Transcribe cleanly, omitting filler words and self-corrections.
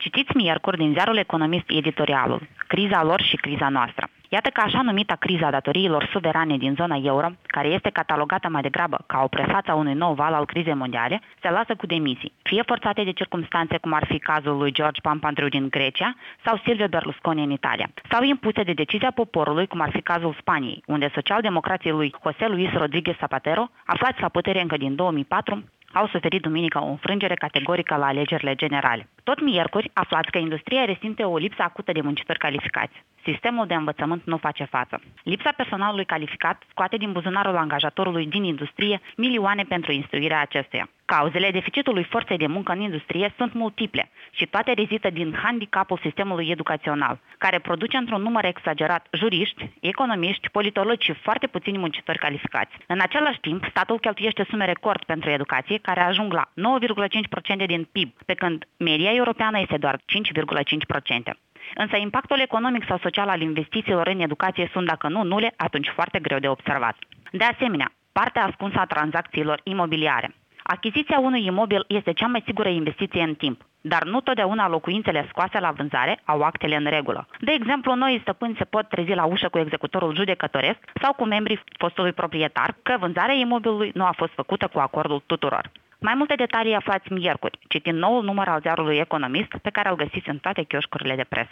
Citiți miercuri din ziarul Economist editorialul, criza lor și criza noastră. Iată că așa numita criza datoriilor suverane din zona euro, care este catalogată mai degrabă ca o prefață a unui nou val al crizei mondiale, se lasă cu demisii, fie forțate de circumstanțe cum ar fi cazul lui George Papandreou din Grecia sau Silvio Berlusconi în Italia, sau impuse de decizia poporului, cum ar fi cazul Spaniei, unde socialdemocrații lui José Luis Rodríguez Zapatero, aflați la putere încă din 2004, au suferit duminică o înfrângere categorică la alegerile generale. Tot miercuri aflați că industria resimte o lipsă acută de muncitori calificați. Sistemul de învățământ nu face față. Lipsa personalului calificat scoate din buzunarul angajatorului din industrie milioane pentru instruirea acestuia. Cauzele deficitului forței de muncă în industrie sunt multiple și toate rezidă din handicapul sistemului educațional, care produce într-un număr exagerat juriști, economiști, politologi și foarte puțini muncitori calificați. În același timp, statul cheltuiește sume record pentru educație, care ajung la 9,5% din PIB, pe când media europeană este doar 5,5%. Însă impactul economic sau social al investițiilor în educație sunt, dacă nu nule, atunci foarte greu de observat. De asemenea, partea ascunsă a tranzacțiilor imobiliare. Achiziția unui imobil este cea mai sigură investiție în timp, dar nu totdeauna locuințele scoase la vânzare au actele în regulă. De exemplu, noi stăpâni se pot trezi la ușă cu executorul judecătoresc sau cu membrii fostului proprietar că vânzarea imobilului nu a fost făcută cu acordul tuturor. Mai multe detalii aflați miercuri, citind noul număr al ziarului Economist, pe care îl găsiți în toate chioșcurile de presă.